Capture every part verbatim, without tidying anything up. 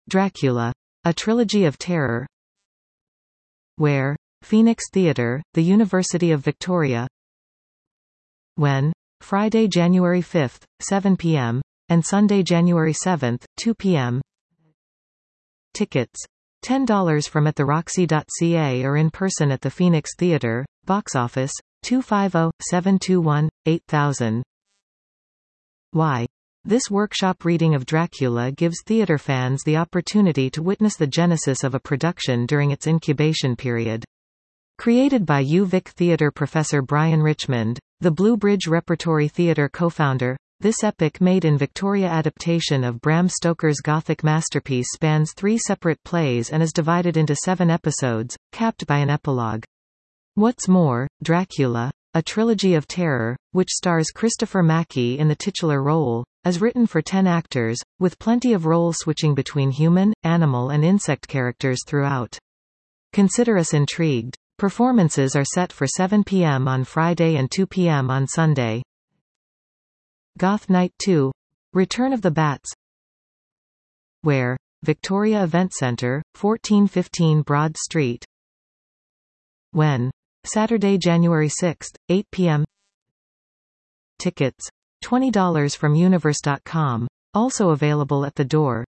Dracula, A Trilogy of Terror. Where? Phoenix Theatre, the University of Victoria. When? Friday, January fifth, seven p m, and Sunday, January seventh, two p m Tickets. ten dollars from at the roxy dot c a or in person at the Phoenix Theatre, box office, two five zero, seven two one, eight thousand. Why? This workshop reading of Dracula gives theatre fans the opportunity to witness the genesis of a production during its incubation period. Created by U Vic Theatre professor Brian Richmond, the Blue Bridge Repertory Theatre co-founder, this epic made-in-Victoria adaptation of Bram Stoker's Gothic masterpiece spans three separate plays and is divided into seven episodes, capped by an epilogue. What's more, Dracula, A Trilogy of Terror, which stars Christopher Mackey in the titular role, is written for ten actors, with plenty of role switching between human, animal and insect characters throughout. Consider us intrigued. Performances are set for seven p m on Friday and two p m on Sunday. Goth Night two. Return of the Bats. Where? Victoria Event Centre, fourteen fifteen Broad Street. When? Saturday, January sixth, eight p m Tickets. twenty dollars from universe dot com. Also available at the door.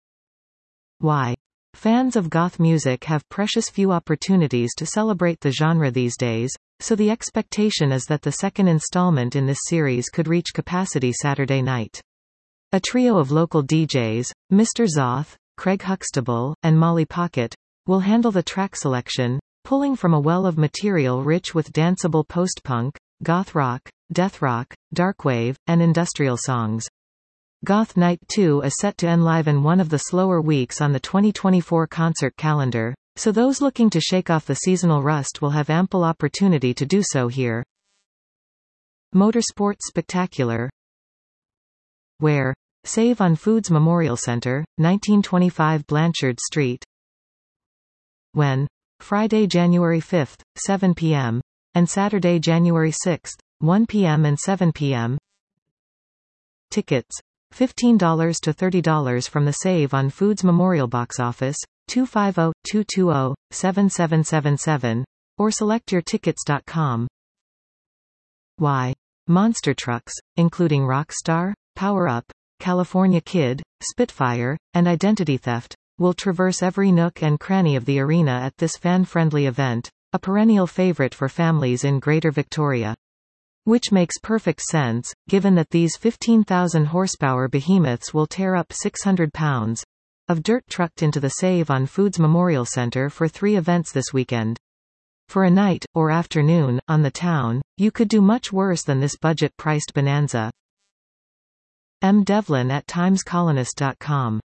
Why? Fans of goth music have precious few opportunities to celebrate the genre these days, so the expectation is that the second installment in this series could reach capacity Saturday night. A trio of local D Js, Mister Zoth, Craig Huxtable, and Molly Pocket, will handle the track selection, pulling from a well of material rich with danceable post-punk, goth rock, death rock, darkwave, and industrial songs. Goth Night two is set to enliven one of the slower weeks on the twenty twenty-four concert calendar, so those looking to shake off the seasonal rust will have ample opportunity to do so here. Motorsports Spectacular. Where? Save on Foods Memorial Centre, nineteen twenty-five Blanchard Street. When? Friday, January fifth, seven p m, and Saturday, January sixth, one p m and seven p m Tickets. fifteen dollars to thirty dollars from the Save on Foods Memorial box office, two five zero, two two zero, seven seven seven seven, or select your tickets dot com. Why? Monster trucks, including Rockstar, Power Up, California Kid, Spitfire, and Identity Theft, will traverse every nook and cranny of the arena at this fan-friendly event, a perennial favorite for families in Greater Victoria. Which makes perfect sense, given that these fifteen thousand horsepower behemoths will tear up six hundred pounds of dirt trucked into the Save on Foods Memorial Centre for three events this weekend. For a night, or afternoon, on the town, you could do much worse than this budget-priced bonanza. M. Devlin at times colonist dot com